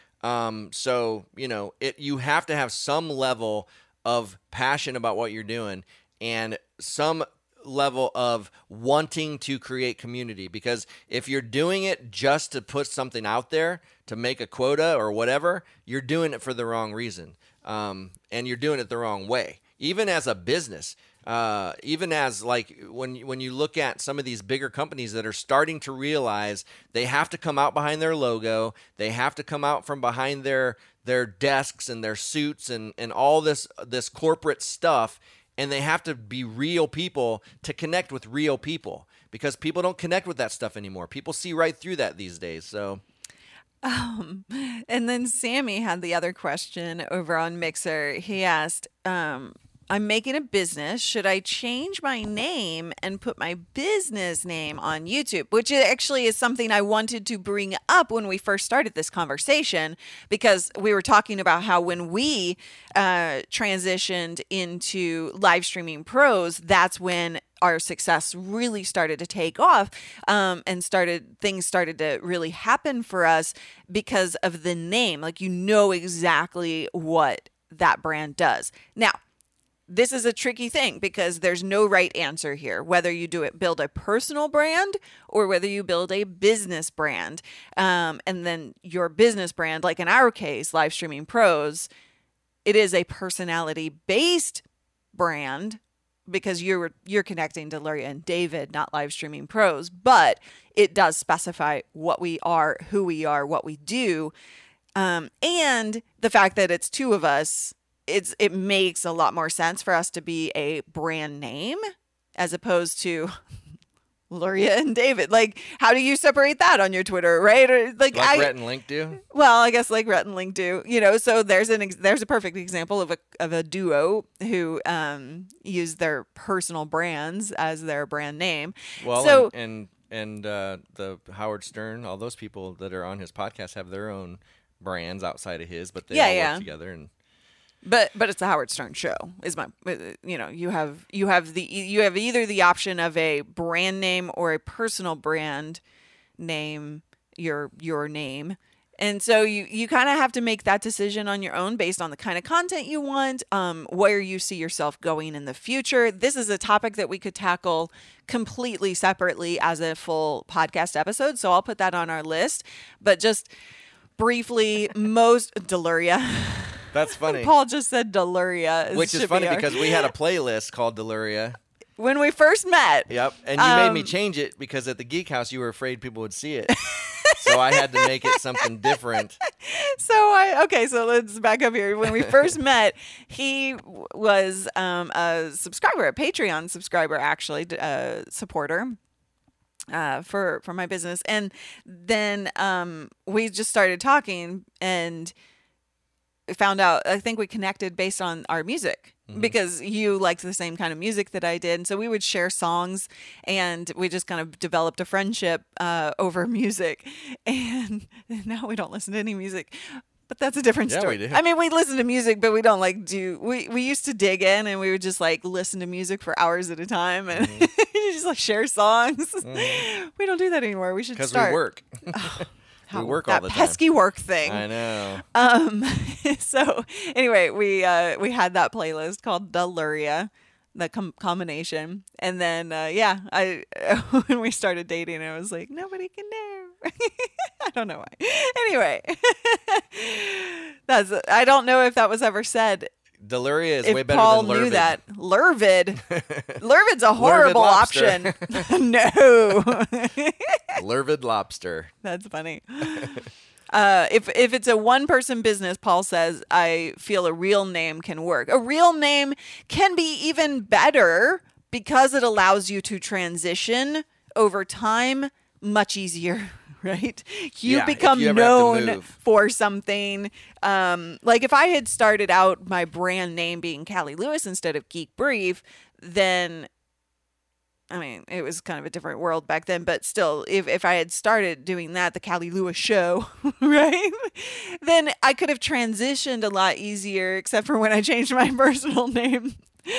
So, you have to have some level of passion about what you're doing and some level of wanting to create community. Because if you're doing it just to put something out there, to make a quota or whatever, you're doing it for the wrong reason. And you're doing it the wrong way. Even as a business, even as like when you look at some of these bigger companies that are starting to realize they have to come out behind their logo, they have to come out from behind their desks and their suits and all this corporate stuff, and they have to be real people to connect with real people because people don't connect with that stuff anymore. People see right through that these days. So. And then Sammy had the other question over on Mixer. He asked, I'm making a business. Should I change my name and put my business name on YouTube? Which actually is something I wanted to bring up when we first started this conversation, because we were talking about how when we transitioned into live streaming pros, that's when our success really started to take off, and things started to really happen for us because of the name. Like, exactly what that brand does. Now, this is a tricky thing because there's no right answer here, whether you build a personal brand or whether you build a business brand. And then your business brand, like in our case, Live Streaming Pros, it is a personality-based brand because you're connecting to Luria and David, not Live Streaming Pros, but it does specify what we are, who we are, what we do. And the fact that it's two of us, it makes a lot more sense for us to be a brand name as opposed to Luria and David. Like, how do you separate that on your Twitter, right? Or like Rhett and Link do? Well, I guess like Rhett and Link do. So there's a perfect example of a duo who use their personal brands as their brand name. Well, and the Howard Stern, all those people that are on his podcast have their own brands outside of his, but they all work together. And but it's the Howard Stern show. Is my you have either the option of a brand name or a personal brand name, your name. And so you kind of have to make that decision on your own based on the kind of content you want, where you see yourself going in the future. This is a topic that we could tackle completely separately as a full podcast episode. So I'll put that on our list. But just briefly, Deluria. That's funny. Paul just said Deluria. Which is funny because we had a playlist called Deluria. When we first met. Yep. And you made me change it because at the Geek House, you were afraid people would see it. So I had to make it something different. So let's back up here. When we first met, he was a subscriber, a Patreon subscriber, actually, supporter for my business. And then we just started talking and found out, I think we connected based on our music. Because you liked the same kind of music that I did. And so we would share songs and we just kind of developed a friendship over music. And now we don't listen to any music. But that's a different story. We do. I mean, we listen to music, but we don't we used to dig in and we would just listen to music for hours at a time and just share songs. We don't do that anymore. We should start. Because we work. We work all the time. That pesky work thing. I know. So anyway, we had that playlist called Deluria, the combination, and then when we started dating, I was like, nobody can know. I don't know why. Anyway, I don't know if that was ever said. Deluria is way better Paul than Lurvid. knew that. Lurvid. Lurvid's a horrible option. No. Lurvid lobster. That's funny. If it's a one-person business, Paul says, I feel a real name can work. A real name can be even better because it allows you to transition over time much easier. Right? You become known for something. Like if I had started out my brand name being Callie Lewis instead of Geek Brief, then, I mean, it was kind of a different world back then, but still, if I had started doing that, the Callie Lewis show, right? Then I could have transitioned a lot easier, except for when I changed my personal name.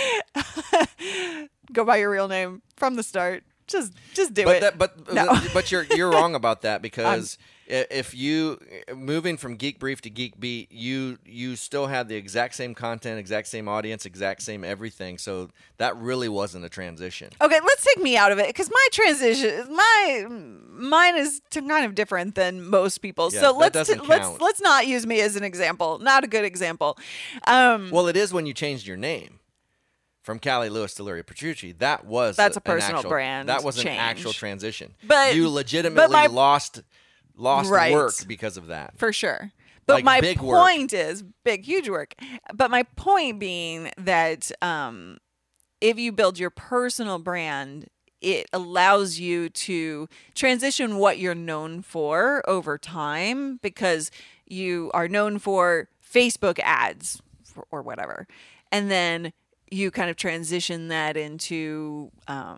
Go by your real name from the start. Just do it. But you're wrong about that because if you moving from Geek Brief to Geek Beat, you still had the exact same content, exact same audience, exact same everything. So that really wasn't a transition. Okay, let's take me out of it because my transition, mine is kind of different than most people. Yeah, so let's not use me as an example. Not a good example. Well, it is when you changed your name. From Callie Lewis to Luria Petrucci, that's a personal brand. That was change. an actual transition. But you legitimately lost right. work because of that. For sure. But my point is huge work. But my point being that if you build your personal brand, it allows you to transition what you're known for over time because you are known for Facebook ads or whatever. And then you kind of transition that into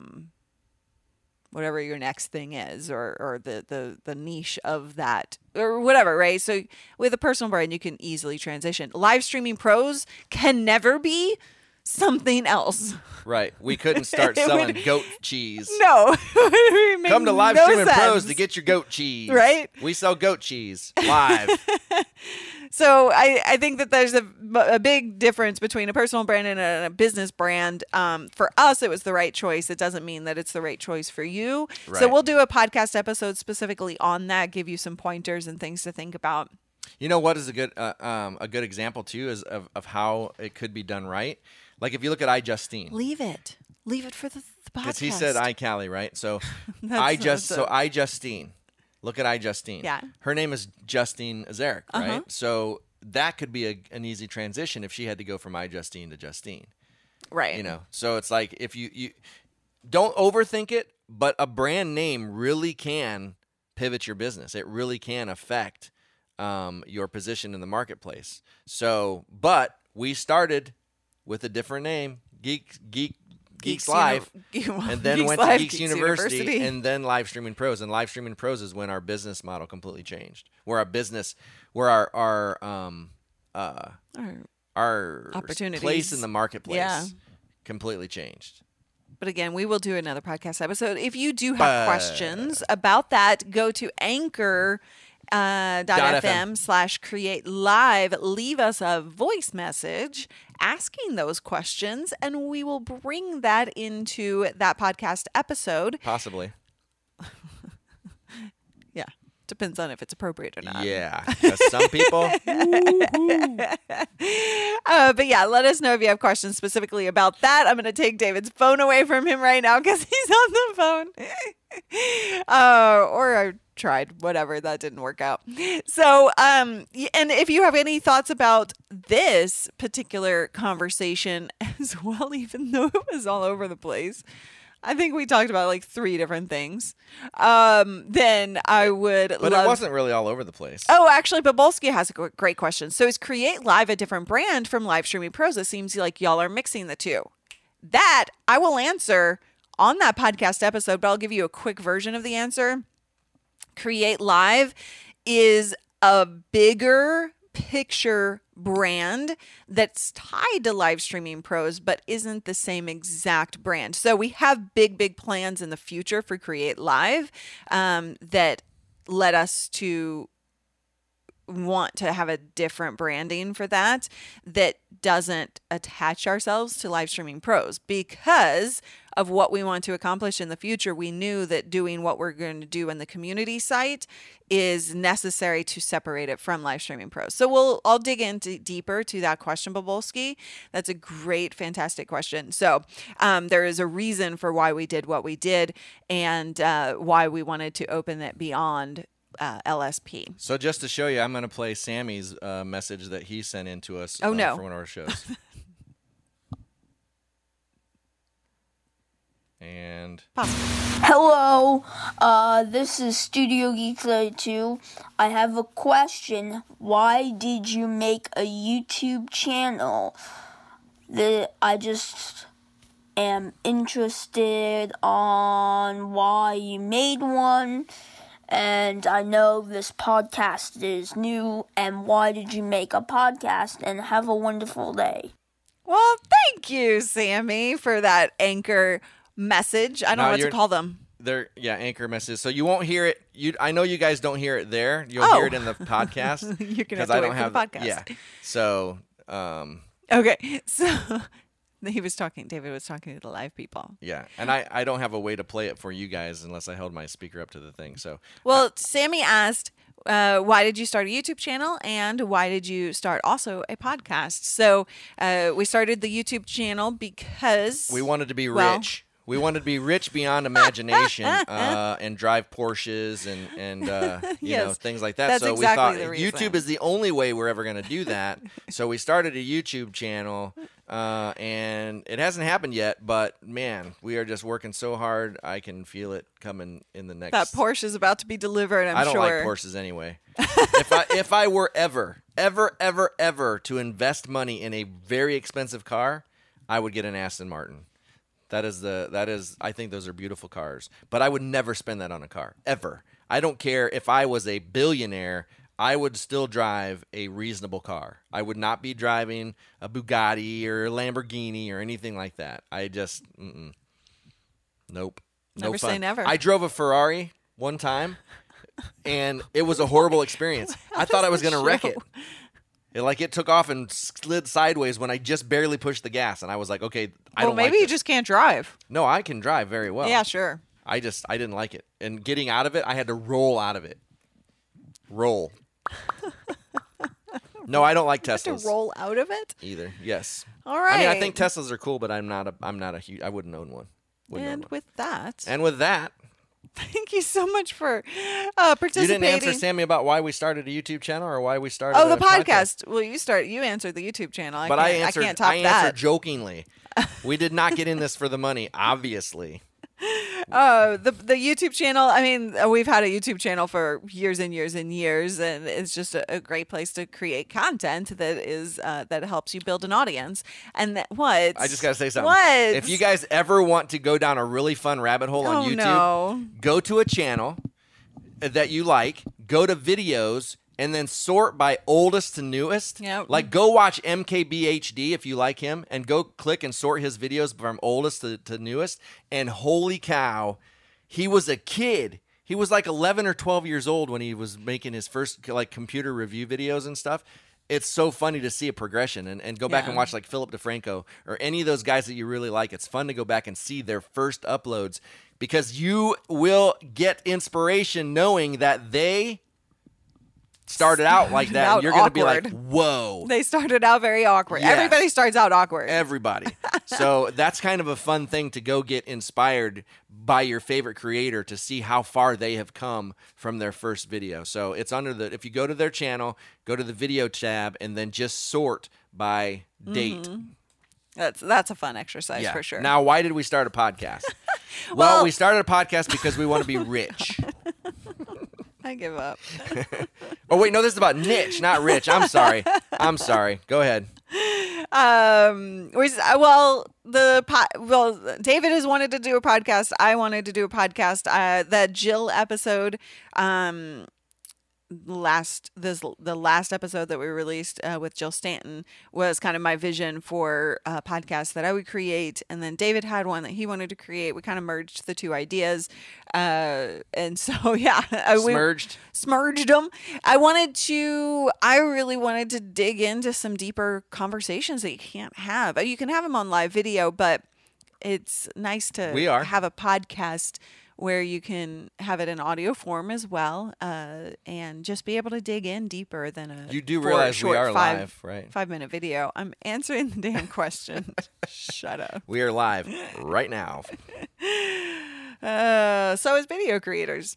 whatever your next thing is or the niche of that or whatever, right? So with a personal brand, you can easily transition. Live streaming pros can never be something else. Right. We couldn't start selling goat cheese. No. Come to Live Streaming Pros to get your goat cheese. Right? We sell goat cheese live. So I think that there's a big difference between a personal brand and a business brand. For us, it was the right choice. It doesn't mean that it's the right choice for you. Right. So we'll do a podcast episode specifically on that, give you some pointers and things to think about. You know what is a good example too is of how it could be done right. Like if you look at iJustine. Leave it for the podcast. Because he said iCallie, right? So iJustine. Look at iJustine. Yeah. Her name is Justine Azaric, right? So that could be an easy transition if she had to go from iJustine to Justine. Right. You know, so it's like if you don't overthink it, but a brand name really can pivot your business. It really can affect your position in the marketplace. So, but we started with a different name, Geek Geeks Live, and then went to Geeks University, and then Live Streaming Pros. And Live Streaming Pros is when our business model completely changed. Where our opportunities, place in the marketplace completely changed. But again, we will do another podcast episode. If you do have questions about that, go to anchor.fm/create live. Leave us a voice message asking those questions, and we will bring that into that podcast episode. Possibly. Yeah. Depends on if it's appropriate or not. Yeah. Some people. But yeah, let us know if you have questions specifically about that. I'm going to take David's phone away from him right now because he's on the phone. Or I tried, whatever, that didn't work out. So, and if you have any thoughts about this particular conversation as well, even though it was all over the place, I think we talked about like 3 different things. Then I would But it wasn't really all over the place. Oh, actually, Babolski has a great question. So is Create Live a different brand from Live Streaming Pros? It seems like y'all are mixing the two. That I will answer on that podcast episode, but I'll give you a quick version of the answer. Create Live is a bigger picture brand that's tied to Live Streaming Pros, but isn't the same exact brand. So we have big plans in the future for Create Live that led us to want to have a different branding for that doesn't attach ourselves to Live Streaming Pros because of what we want to accomplish in the future. We knew that doing what we're going to do in the community site is necessary to separate it from Live Streaming Pros. So I'll dig into deeper to that question, Babolski. That's a great, fantastic question. So there is a reason for why we did what we did and why we wanted to open it beyond LSP. So just to show you, I'm going to play Sammy's message that he sent in to us for one of our shows. And hello, this is Studio Geeks 2. I have a question. Why did you make a YouTube channel? I just am interested on why you made one. And I know this podcast is new, and why did you make a podcast? And have a wonderful day. Well, thank you, Sammy, for that anchor message. I don't know what to call them. Anchor messages. So you won't hear it. I know you guys don't hear it there. You'll hear it in the podcast. You're going to have to wait for the podcast. Yeah. So. Okay. So. David was talking to the live people. Yeah, and I don't have a way to play it for you guys unless I held my speaker up to the thing. So, well, Sammy asked, why did you start a YouTube channel and why did you start also a podcast? So we started the YouTube channel because we wanted to be rich. We wanted to be rich beyond imagination and drive Porsches and you know, things like that. That's so exactly we thought the reason. YouTube is the only way we're ever going to do that. So we started a YouTube channel. And it hasn't happened yet, but man, we are just working so hard. I can feel it coming in the next. That Porsche is about to be delivered. I don't like Porsches anyway. if I were ever to invest money in a very expensive car, I would get an Aston Martin. That is I think those are beautiful cars, but I would never spend that on a car ever. I don't care if I was a billionaire. I would still drive a reasonable car. I would not be driving a Bugatti or a Lamborghini or anything like that. I just, nope. Never no fun. say never. I drove a Ferrari one time, and it was a horrible experience. I thought I was going to wreck it. It took off and slid sideways when I just barely pushed the gas, and I was like, okay, I don't like maybe you this. just can't drive. No, I can drive very well. Yeah, sure. I didn't like it. And getting out of it, I had to roll out of it. Roll. No, I don't like Teslas. You have to roll out of it either. Yes. All right. I mean, I think Teslas are cool, but I'm not a huge. I wouldn't own one. With that, thank you so much for participating. You didn't answer Sammy about why we started a YouTube channel or why we started. Oh, the podcast. Well, you answered the YouTube channel. But I can't top answered jokingly. We did not get in this for the money, obviously. The YouTube channel, I mean, we've had a YouTube channel for years and years and years, and it's just a great place to create content that is that helps you build an audience. And what? I just got to say something. What? If you guys ever want to go down a really fun rabbit hole on YouTube, go to a channel that you like, go to videos, and then sort by oldest to newest. Yep. Like, go watch MKBHD if you like him, and go click and sort his videos from oldest to newest. And holy cow, he was a kid. He was like 11 or 12 years old when he was making his first like computer review videos and stuff. It's so funny to see a progression and go back and watch like Philip DeFranco or any of those guys that you really like. It's fun to go back and see their first uploads because you will get inspiration knowing that they started out like that. And you're going to be like, whoa. They started out very awkward. Yes. Everybody starts out awkward. Everybody. So that's kind of a fun thing to go get inspired by your favorite creator to see how far they have come from their first video. So it's under the, if you go to their channel, go to the video tab and then just sort by date. That's a fun exercise for sure. Now, why did we start a podcast? Well, we started a podcast because we want to be rich. I give up. Oh, wait, no, this is about niche, not rich. I'm sorry. Go ahead. David has wanted to do a podcast. I wanted to do a podcast. That Jill episode, the last episode that we released with Jill Stanton was kind of my vision for a podcast that I would create, and then David had one that he wanted to create. We kind of merged the two ideas, and so smurged them. I really wanted to dig into some deeper conversations that you can't have. You can have them on live video, but it's nice to have a podcast where you can have it in audio form as well, and just be able to dig in deeper than a You do realize we are live, right? 5-minute video. I'm answering the damn question. Shut up. We are live right now. So is video creators.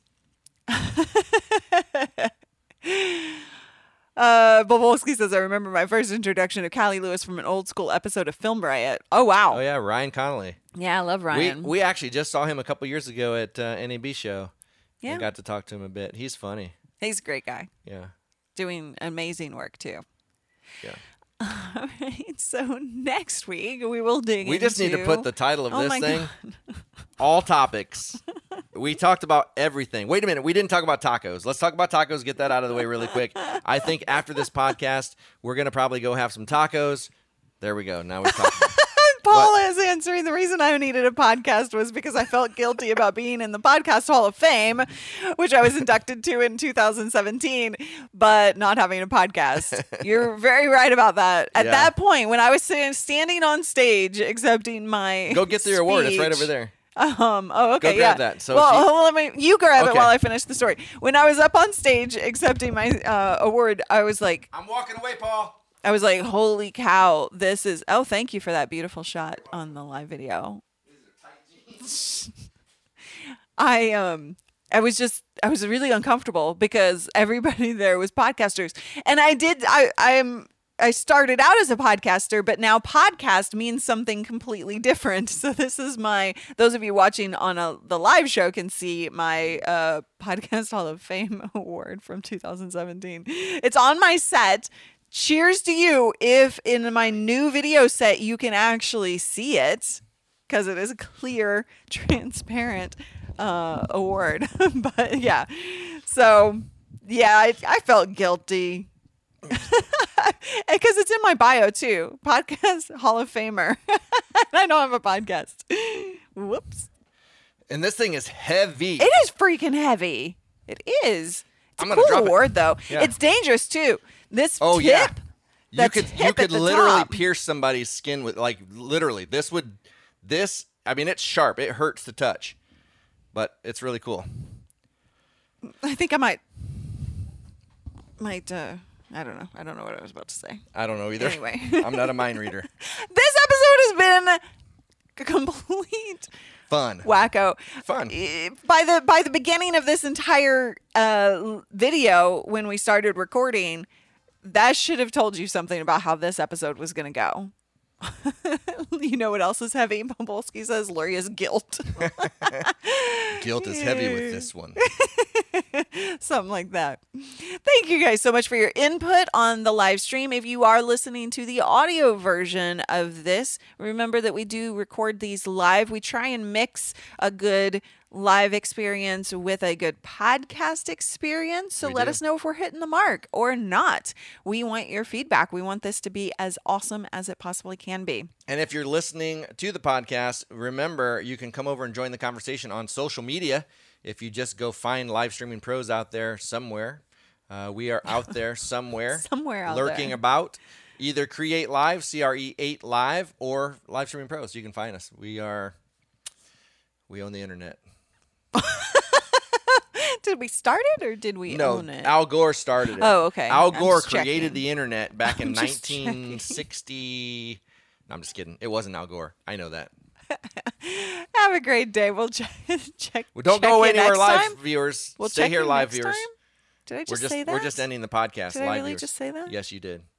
Bobolski says, I remember my first introduction to Callie Lewis from an old school episode of Film Riot. Oh, wow. Oh, yeah, Ryan Connolly. Yeah, I love Ryan. We actually just saw him a couple years ago at NAB show. Yeah. And got to talk to him a bit. He's funny. He's a great guy. Yeah. Doing amazing work, too. Yeah. All right, so next week we will dig We just need to put the title of this thing, God. All Topics. We talked about everything. Wait a minute, we didn't talk about tacos. Let's talk about tacos, get that out of the way really quick. I think after this podcast, we're going to probably go have some tacos. There we go, now we're talking. Paul is answering. The reason I needed a podcast was because I felt guilty about being in the Podcast Hall of Fame, which I was inducted to in 2017, but not having a podcast. You're very right about that. At that point, when I was standing on stage accepting my Go get the award. It's right over there. Oh, okay. Go grab that. So you grab it while I finish the story. When I was up on stage accepting my award, I was like, I'm walking away, Paul. I was like, holy cow, this is... Oh, thank you for that beautiful shot on the live video. I was really uncomfortable because everybody there was podcasters. And I started out as a podcaster, but now podcast means something completely different. So this is those of you watching on the live show can see my Podcast Hall of Fame award from 2017. It's on my set. Cheers to you if in my new video set you can actually see it, because it is a clear, transparent award. But yeah, so yeah, I felt guilty because it's in my bio too. Podcast Hall of Famer. I don't have a podcast. Whoops. And this thing is heavy. It is freaking heavy. It is. It's I'm a gonna cool drop award though. Yeah. It's dangerous too. This tip. You could literally top. pierce somebody's skin with, like, literally. I mean, it's sharp. It hurts to touch, but it's really cool. I think I might. I don't know. I don't know what I was about to say. I don't know either. Anyway, I'm not a mind reader. This episode has been a complete fun wacko. Fun. By the beginning of this entire video, when we started recording, that should have told you something about how this episode was going to go. You know what else is heavy? Pombolsky says Luria's guilt. Guilt is heavy with this one. Something like that. Thank you guys so much for your input on the live stream. If you are listening to the audio version of this, remember that we do record these live. We try and mix a good live experience with a good podcast experience. So let us know if we're hitting the mark or not. We want your feedback. We want this to be as awesome as it possibly can be. And if you're listening to the podcast, remember you can come over and join the conversation on social media. If you just go find Live Streaming Pros out there somewhere, we are out there somewhere, lurking about. Either Create Live, CRE8 Live, or Live Streaming Pros. You can find us. We own the internet. Did we start it or did we own it? Al Gore started it. Oh, okay. Al Gore created the internet back in 1960. No, I'm just kidding. It wasn't Al Gore. I know that. Have a great day. We'll check. Well, don't go away anywhere, live time. viewers. We'll Stay here, live viewers. Time? Did I just say that? We're just ending the podcast. Did live I really viewers. just say that? Yes, you did.